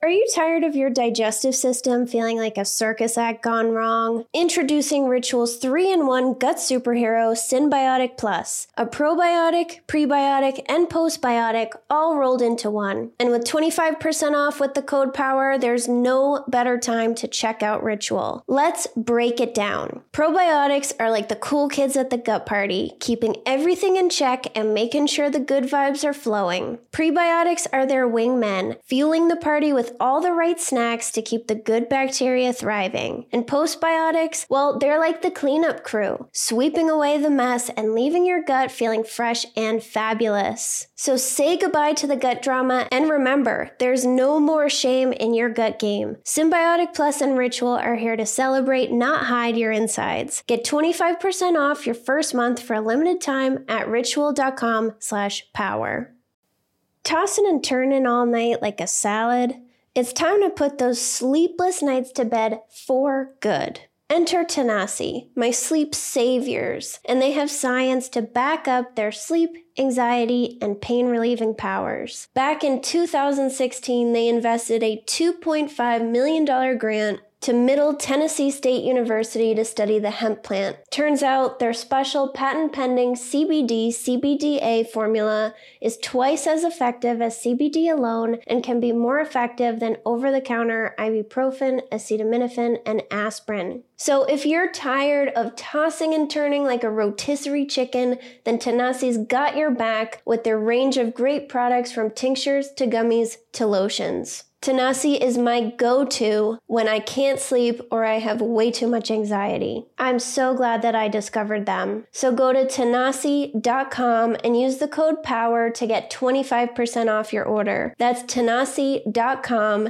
Are you tired of your digestive system feeling like a circus act gone wrong? Introducing Ritual's 3-in-1 gut superhero, Synbiotic Plus, a probiotic, prebiotic, and postbiotic all rolled into one. And with 25% off with the code POWER, there's no better time to check out Ritual. Let's break it down. Probiotics are like the cool kids at the gut party, keeping everything in check and making sure the good vibes are flowing. Prebiotics are their wingmen, fueling the party with all the right snacks to keep the good bacteria thriving. And postbiotics, well, they're like the cleanup crew, sweeping away the mess and leaving your gut feeling fresh and fabulous. So say goodbye to the gut drama, and remember, there's no more shame in your gut game. Synbiotic Plus and Ritual are here to celebrate, not hide your insides. Get 25% off your first month for a limited time at ritual.com/power. Tossing and turning all night like a salad? It's time to put those sleepless nights to bed for good. Enter Tanasi, my sleep saviors, and they have science to back up their sleep, anxiety, and pain-relieving powers. Back in 2016, they invested a $2.5 million grant to Middle Tennessee State University to study the hemp plant. Turns out their special patent-pending CBD-CBDA formula is twice as effective as CBD alone and can be more effective than over-the-counter ibuprofen, acetaminophen, and aspirin. So if you're tired of tossing and turning like a rotisserie chicken, then Tanasi's got your back with their range of great products from tinctures to gummies to lotions. Tanasi is my go-to when I can't sleep or I have way too much anxiety. I'm so glad that I discovered them. So go to Tanasi.com and use the code POWER to get 25% off your order. That's Tanasi.com,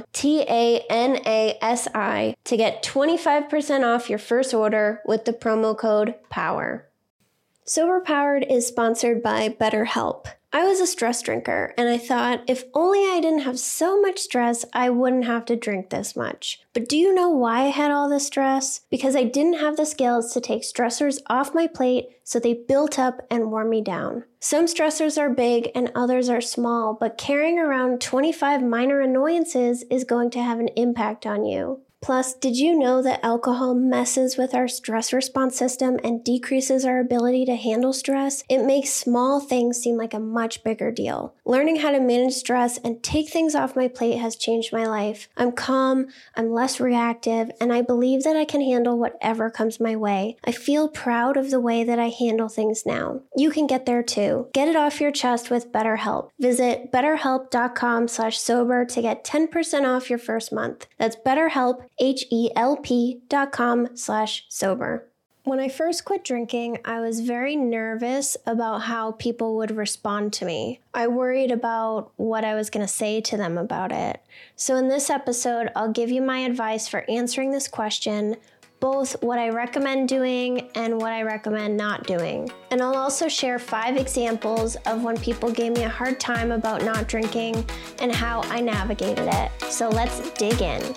Tanasi, to get 25% off your first order with the promo code POWER. Sober Powered is sponsored by BetterHelp. I was a stress drinker, and I thought, if only I didn't have so much stress, I wouldn't have to drink this much. But do you know why I had all this stress? Because I didn't have the skills to take stressors off my plate, so they built up and wore me down. Some stressors are big and others are small, but carrying around 25 minor annoyances is going to have an impact on you. Plus, did you know that alcohol messes with our stress response system and decreases our ability to handle stress? It makes small things seem like a much bigger deal. Learning how to manage stress and take things off my plate has changed my life. I'm calm, I'm less reactive, and I believe that I can handle whatever comes my way. I feel proud of the way that I handle things now. You can get there too. Get it off your chest with BetterHelp. Visit betterhelp.com/sober to get 10% off your first month. That's BetterHelp, HELP.com/sober. When I first quit drinking, I was very nervous about how people would respond to me. I worried about what I was going to say to them about it. So in this episode, I'll give you my advice for answering this question, both what I recommend doing and what I recommend not doing. And I'll also share 5 examples of when people gave me a hard time about not drinking and how I navigated it. So let's dig in.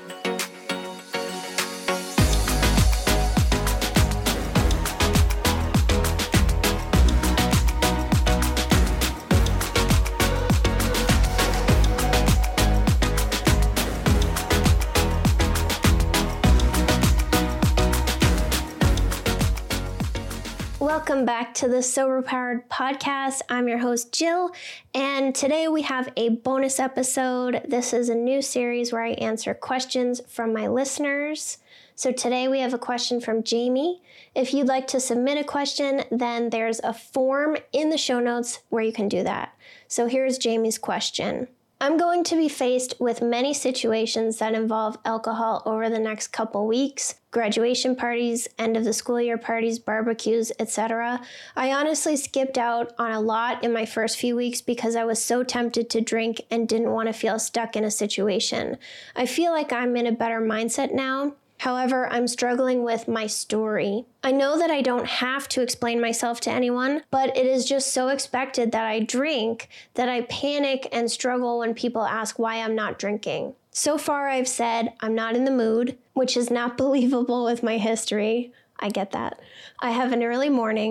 Welcome back to the Sober Powered podcast. I'm your host, Jill, and today we have a bonus episode. This is a new series where I answer questions from my listeners. So today we have a question from Jamie. If you'd like to submit a question, then there's a form in the show notes where you can do that. So here's Jamie's question. I'm going to be faced with many situations that involve alcohol over the next couple weeks, graduation parties, end of the school year parties, barbecues, etc. I honestly skipped out on a lot in my first few weeks because I was so tempted to drink and didn't want to feel stuck in a situation. I feel like I'm in a better mindset now. However, I'm struggling with my story. I know that I don't have to explain myself to anyone, but it is just so expected that I drink that I panic and struggle when people ask why I'm not drinking. So far, I've said I'm not in the mood, which is not believable with my history. I get that. I have an early morning.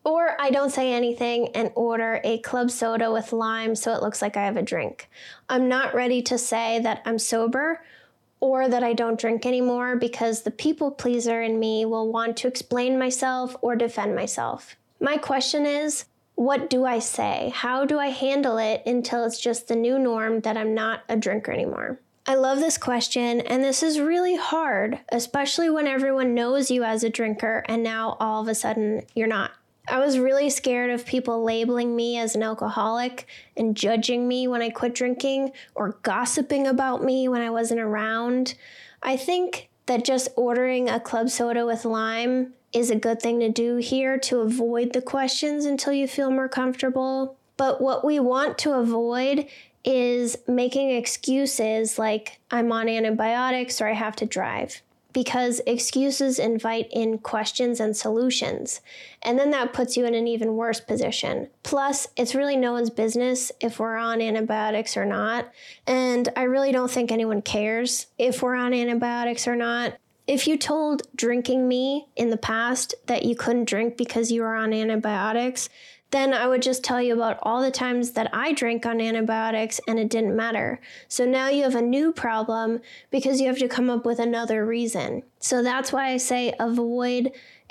Or I don't say anything and order a club soda with lime so it looks like I have a drink. I'm not ready to say that I'm sober or that I don't drink anymore because the people pleaser in me will want to explain myself or defend myself. My question is, what do I say? How do I handle it until it's just the new norm that I'm not a drinker anymore? I love this question, and this is really hard, especially when everyone knows you as a drinker and now all of a sudden you're not. I was really scared of people labeling me as an alcoholic and judging me when I quit drinking or gossiping about me when I wasn't around. I think that just ordering a club soda with lime is a good thing to do here to avoid the questions until you feel more comfortable. But what we want to avoid is making excuses like I'm on antibiotics or I have to drive, because excuses invite in questions and solutions, and then that puts you in an even worse position. Plus, it's really no one's business if we're on antibiotics or not, and I really don't think anyone cares if we're on antibiotics or not. If you told drinking me in the past that you couldn't drink because you were on antibiotics, then I would just tell you about all the times that I drank on antibiotics and it didn't matter. So now you have a new problem because you have to come up with another reason. So that's why I say avoid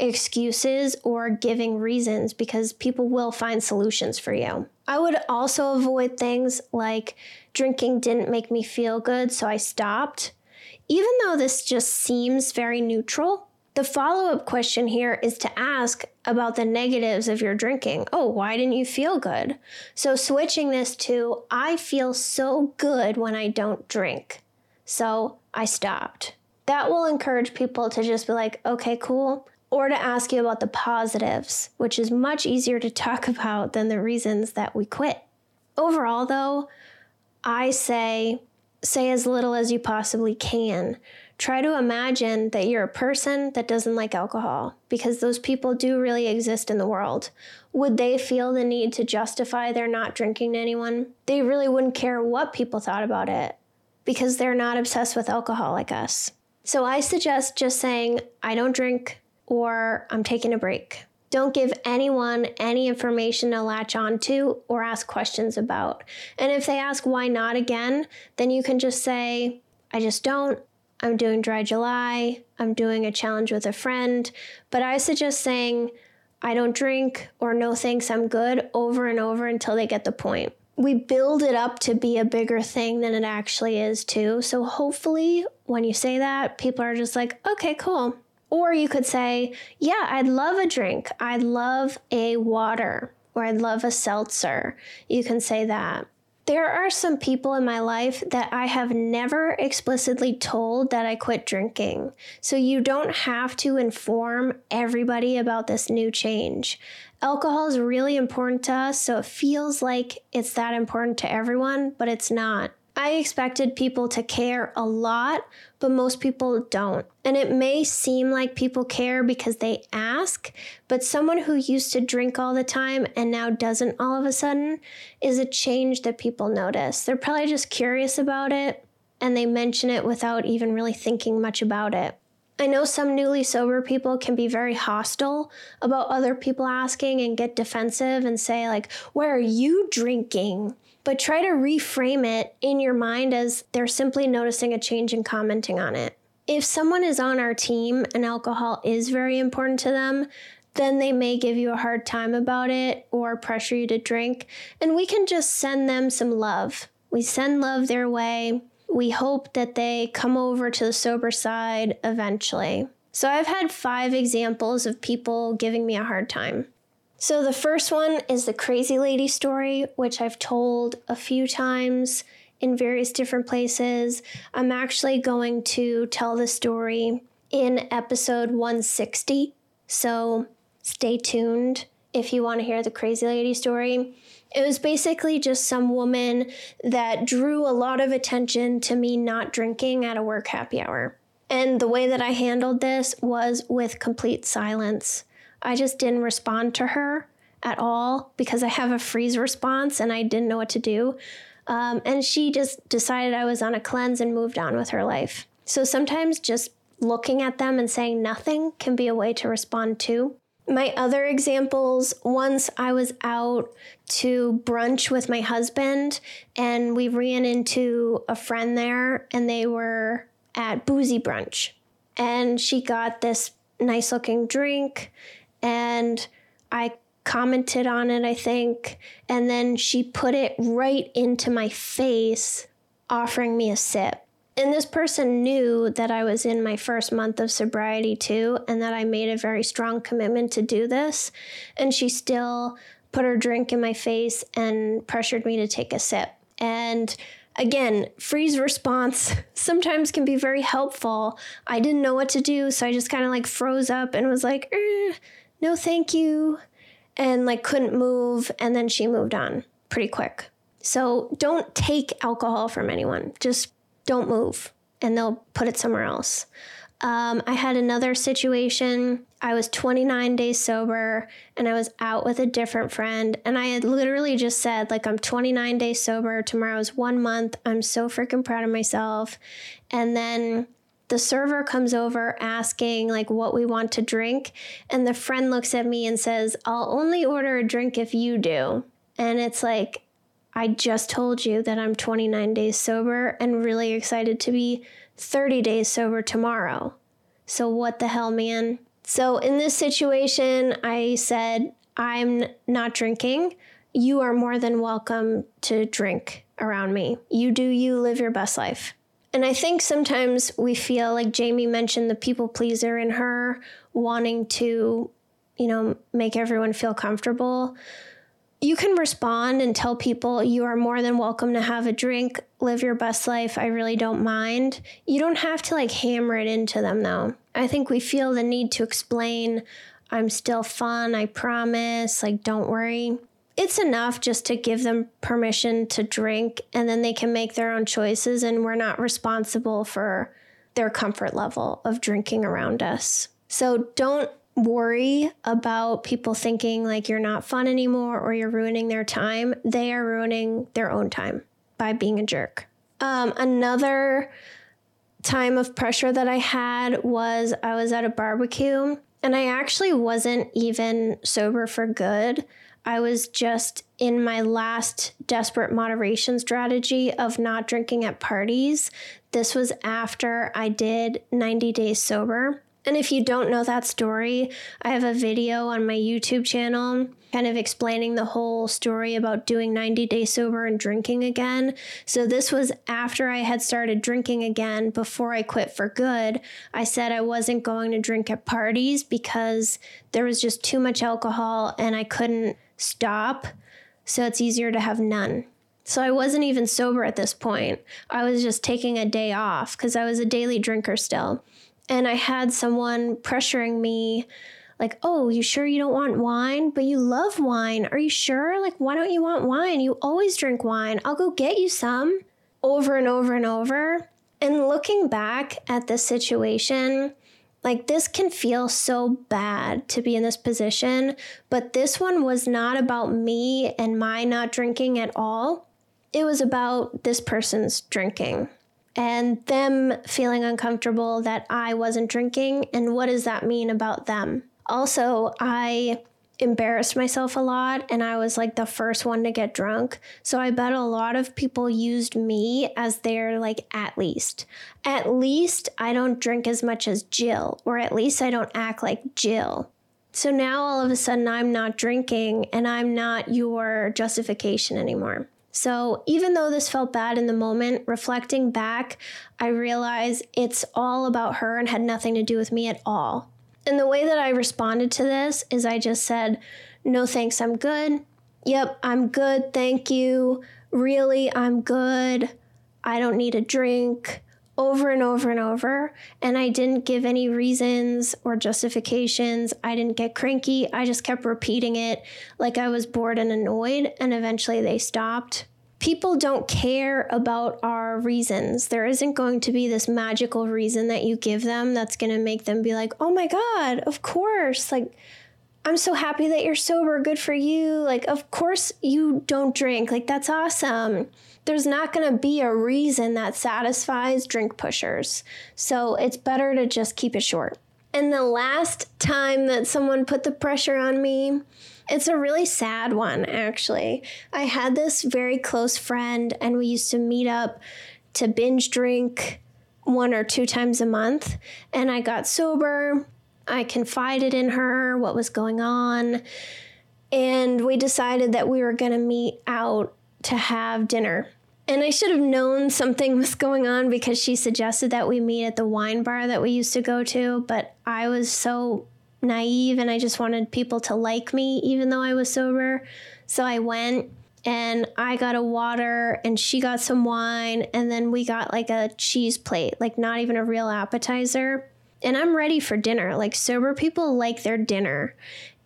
excuses or giving reasons, because people will find solutions for you. I would also avoid things like drinking didn't make me feel good, so I stopped. Even though this just seems very neutral, the follow-up question here is to ask about the negatives of your drinking. Oh, why didn't you feel good? So switching this to, I feel so good when I don't drink, so I stopped. That will encourage people to just be like, okay, cool. Or to ask you about the positives, which is much easier to talk about than the reasons that we quit. Overall, though, I say as little as you possibly can. Try to imagine that you're a person that doesn't like alcohol, because those people do really exist in the world. Would they feel the need to justify their not drinking to anyone? They really wouldn't care what people thought about it, because they're not obsessed with alcohol like us. So I suggest just saying, I don't drink, or I'm taking a break. Don't give anyone any information to latch onto or ask questions about. And if they ask why not again, then you can just say, I just don't. I'm doing dry July. I'm doing a challenge with a friend. But I suggest saying, I don't drink, or no thanks, I'm good, over and over until they get the point. We build it up to be a bigger thing than it actually is too. So hopefully when you say that, people are just like, okay, cool. Or you could say, yeah, I'd love a drink. I'd love a water, or I'd love a seltzer. You can say that. There are some people in my life that I have never explicitly told that I quit drinking. So you don't have to inform everybody about this new change. Alcohol is really important to us, so it feels like it's that important to everyone, but it's not. I expected people to care a lot, but most people don't. And it may seem like people care because they ask, but someone who used to drink all the time and now doesn't all of a sudden is a change that people notice. They're probably just curious about it, and they mention it without even really thinking much about it. I know some newly sober people can be very hostile about other people asking and get defensive and say like, where are you drinking? But try to reframe it in your mind as they're simply noticing a change and commenting on it. If someone is on our team and alcohol is very important to them, then they may give you a hard time about it or pressure you to drink, and we can just send them some love. We send love their way. We hope that they come over to the sober side eventually. So I've had 5 examples of people giving me a hard time. So the first one is the crazy lady story, which I've told a few times in various different places. I'm actually going to tell the story in episode 160. So stay tuned if you want to hear the crazy lady story. It was basically just some woman that drew a lot of attention to me not drinking at a work happy hour. And the way that I handled this was with complete silence. I just didn't respond to her at all because I have a freeze response and I didn't know what to do. And she just decided I was on a cleanse and moved on with her life. So sometimes just looking at them and saying nothing can be a way to respond too. My other examples, once I was out to brunch with my husband and we ran into a friend there and they were at Boozy Brunch. And she got this nice looking drink and I commented on it, I think. And then she put it right into my face, offering me a sip. And this person knew that I was in my first month of sobriety too, and that I made a very strong commitment to do this. And she still put her drink in my face and pressured me to take a sip. And again, freeze response sometimes can be very helpful. I didn't know what to do, so I just kind of like froze up and was like, no, thank you. And like couldn't move. And then she moved on pretty quick. So don't take alcohol from anyone. Just don't move and they'll put it somewhere else. I had another situation. I was 29 days sober and I was out with a different friend. And I had literally just said, like, I'm 29 days sober. Tomorrow's 1 month. I'm so freaking proud of myself. And then the server comes over asking like what we want to drink. And the friend looks at me and says, I'll only order a drink if you do. And it's like, I just told you that I'm 29 days sober and really excited to be 30 days sober tomorrow. So what the hell, man? So in this situation, I said, I'm not drinking. You are more than welcome to drink around me. You do you, live your best life. And I think sometimes we feel like Jamie mentioned the people pleaser in her wanting to, make everyone feel comfortable. You can respond and tell people you are more than welcome to have a drink, live your best life. I really don't mind. You don't have to like hammer it into them though. I think we feel the need to explain, I'm still fun, I promise, like don't worry. It's enough just to give them permission to drink and then they can make their own choices and we're not responsible for their comfort level of drinking around us. So don't worry about people thinking like you're not fun anymore or you're ruining their time. They are ruining their own time by being a jerk. Another time of pressure that I had was I was at a barbecue and I actually wasn't even sober for good. I was just in my last desperate moderation strategy of not drinking at parties. This was after I did 90 days sober. And if you don't know that story, I have a video on my YouTube channel kind of explaining the whole story about doing 90 days sober and drinking again. So this was after I had started drinking again before I quit for good. I said I wasn't going to drink at parties because there was just too much alcohol and I couldn't stop. So it's easier to have none. So I wasn't even sober at this point. I was just taking a day off because I was a daily drinker still. And I had someone pressuring me like, oh, you sure you don't want wine? But you love wine. Are you sure? Like, why don't you want wine? You always drink wine. I'll go get you some. Over and over and over. And looking back at this situation, like this can feel so bad to be in this position. But this one was not about me and my not drinking at all. It was about this person's drinking. And them feeling uncomfortable that I wasn't drinking, and what does that mean about them? Also, I embarrassed myself a lot, and I was like the first one to get drunk. So I bet a lot of people used me as their like, at least I don't drink as much as Jill, or at least I don't act like Jill. So now all of a sudden I'm not drinking, and I'm not your justification anymore. So even though this felt bad in the moment, reflecting back, I realized it's all about her and had nothing to do with me at all. And the way that I responded to this is I just said, no thanks, I'm good. Yep, I'm good, thank you. Really, I'm good. I don't need a drink. Over and over and over. And I didn't give any reasons or justifications. I didn't get cranky. I just kept repeating it like I was bored and annoyed. And eventually they stopped. People don't care about our reasons. There isn't going to be this magical reason that you give them that's going to make them be like, oh my God, of course. Like, I'm so happy that you're sober. Good for you. Like, of course you don't drink. Like, that's awesome. There's not going to be a reason that satisfies drink pushers. So it's better to just keep it short. And the last time that someone put the pressure on me, it's a really sad one, actually. I had this very close friend, and we used to meet up to binge drink 1 or 2 times a month. And I got sober. I confided in her what was going on. And we decided that we were going to meet out to have dinner. And I should have known something was going on because she suggested that we meet at the wine bar that we used to go to. But I was so naive and I just wanted people to like me even though I was sober. So I went and I got a water and she got some wine. And then we got like a cheese plate, like not even a real appetizer. And I'm ready for dinner. Like sober people like their dinner.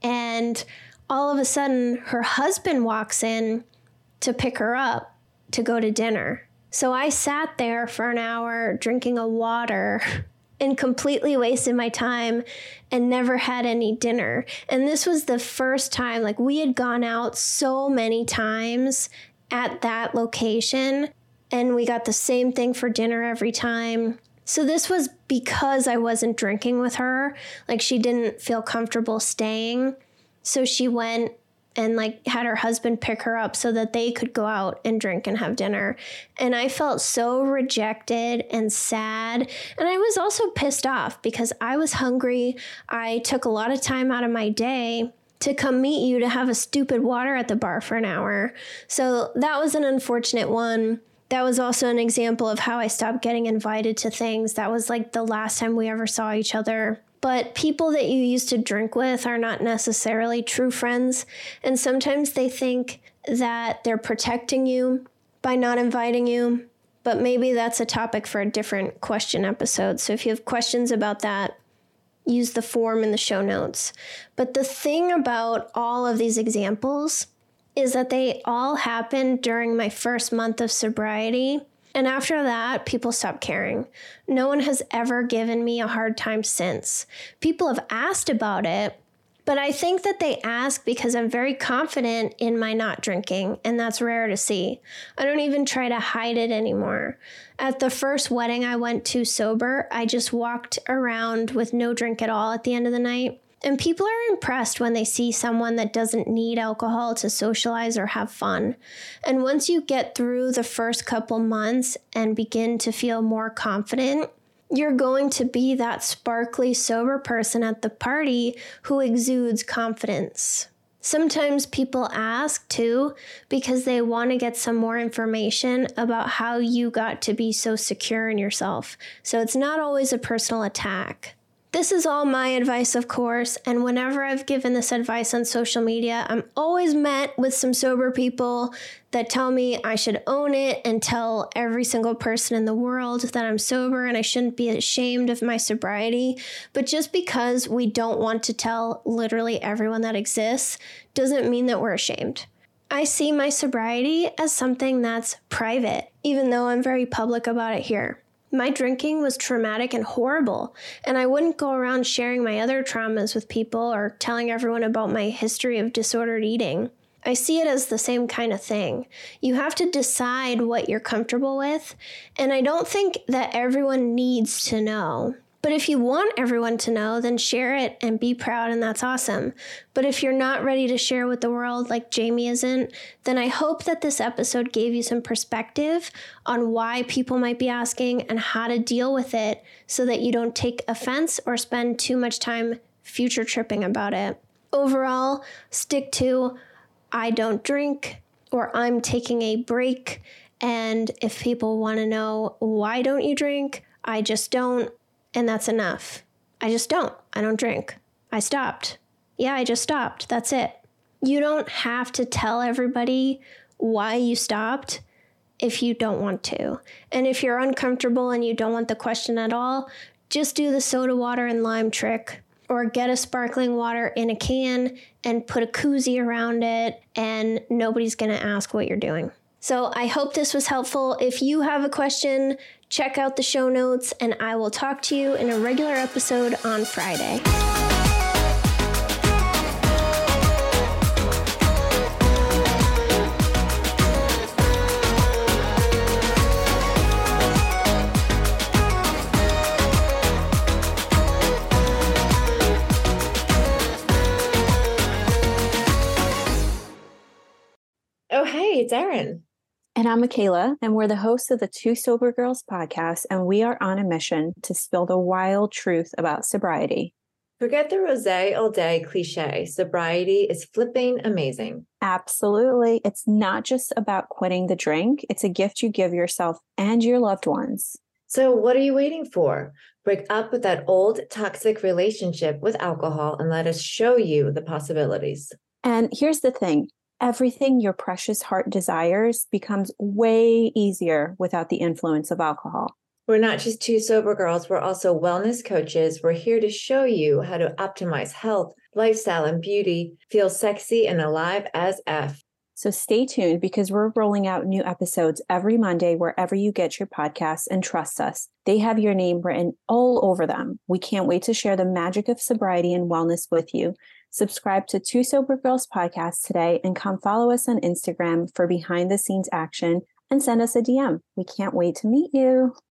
And all of a sudden her husband walks in to pick her up to go to dinner. So I sat there for an hour drinking a water and completely wasted my time and never had any dinner. And this was the first time, like we had gone out so many times at that location and we got the same thing for dinner every time. So this was because I wasn't drinking with her. Like she didn't feel comfortable staying. So she went and like had her husband pick her up so that they could go out and drink and have dinner. And I felt so rejected and sad. And I was also pissed off because I was hungry. I took a lot of time out of my day to come meet you to have a stupid water at the bar for an hour. So that was an unfortunate one. That was also an example of how I stopped getting invited to things. That was like the last time we ever saw each other. But people that you used to drink with are not necessarily true friends. And sometimes they think that they're protecting you by not inviting you. But maybe that's a topic for a different question episode. So if you have questions about that, use the form in the show notes. But the thing about all of these examples is that they all happened during my first month of sobriety. And after that, people stopped caring. No one has ever given me a hard time since. People have asked about it, but I think that they ask because I'm very confident in my not drinking, and that's rare to see. I don't even try to hide it anymore. At the first wedding I went to sober, I just walked around with no drink at all at the end of the night. And people are impressed when they see someone that doesn't need alcohol to socialize or have fun. And once you get through the first couple months and begin to feel more confident, you're going to be that sparkly, sober person at the party who exudes confidence. Sometimes people ask too because they want to get some more information about how you got to be so secure in yourself. So it's not always a personal attack. This is all my advice, of course, and whenever I've given this advice on social media, I'm always met with some sober people that tell me I should own it and tell every single person in the world that I'm sober and I shouldn't be ashamed of my sobriety. But just because we don't want to tell literally everyone that exists doesn't mean that we're ashamed. I see my sobriety as something that's private, even though I'm very public about it here. My drinking was traumatic and horrible, and I wouldn't go around sharing my other traumas with people or telling everyone about my history of disordered eating. I see it as the same kind of thing. You have to decide what you're comfortable with, and I don't think that everyone needs to know. But if you want everyone to know, then share it and be proud, and that's awesome. But if you're not ready to share with the world like Jamie isn't, then I hope that this episode gave you some perspective on why people might be asking and how to deal with it so that you don't take offense or spend too much time future tripping about it. Overall, stick to I don't drink or I'm taking a break. And if people want to know why don't you drink, I just don't. And that's enough. I just don't. I don't drink. I stopped. Yeah, I just stopped. That's it. You don't have to tell everybody why you stopped if you don't want to. And if you're uncomfortable and you don't want the question at all, just do the soda water and lime trick. Or get a sparkling water in a can and put a koozie around it, and nobody's going to ask what you're doing. So I hope this was helpful. If you have a question, check out the show notes, and I will talk to you in a regular episode on Friday. it's Erin. And I'm Michaela, and we're the hosts of the Two Sober Girls podcast, and we are on a mission to spill the wild truth about sobriety. Forget the rosé all day cliche. Sobriety is flipping amazing. Absolutely. It's not just about quitting the drink. It's a gift you give yourself and your loved ones. So what are you waiting for? Break up with that old toxic relationship with alcohol and let us show you the possibilities. And here's the thing. Everything your precious heart desires becomes way easier without the influence of alcohol. We're not just two sober girls, we're also wellness coaches. We're here to show you how to optimize health, lifestyle, and beauty, feel sexy and alive as F. So stay tuned because we're rolling out new episodes every Monday wherever you get your podcasts, and trust us, they have your name written all over them. We can't wait to share the magic of sobriety and wellness with you. Subscribe to Two Sober Girls podcast today and come follow us on Instagram for behind the scenes action and send us a DM. We can't wait to meet you.